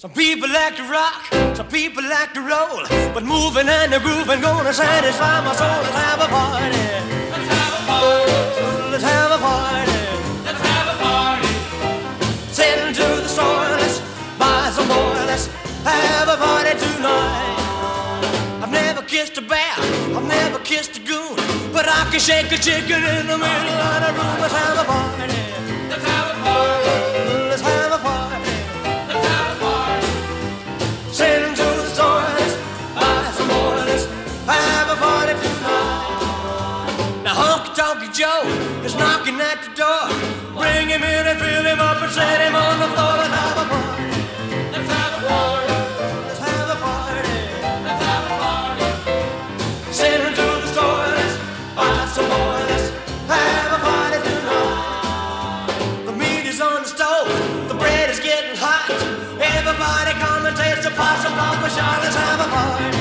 Some people like to rock, some people like to roll, but moving and the grooving gonna satisfy my soul. Let's have a party. Let's have a party. Let's have a party. Let's have a party. Sitting to the store, let's buy some more. Let's have a party tonight. I've never kissed a bear, I've never kissed a goon, but I can shake a chicken in the middle of the room. Let's have a party. Let's have a party. Let's have a party. Let's have a party. Sitting to the store, let's buy some more. Let's have a party tonight. Now Honky Tonk Joe is knocking at the door. Bring him in and fill him up and set him on the floor. Let's have a party. Let's have a party. Let's have a party. Let's have a party. Sitting to the store, let's buy some more. Let's have a party tonight. The meat is on the stove, the bread is getting hot. Everybody come and taste the pots of Papa Shah. Let's have a party.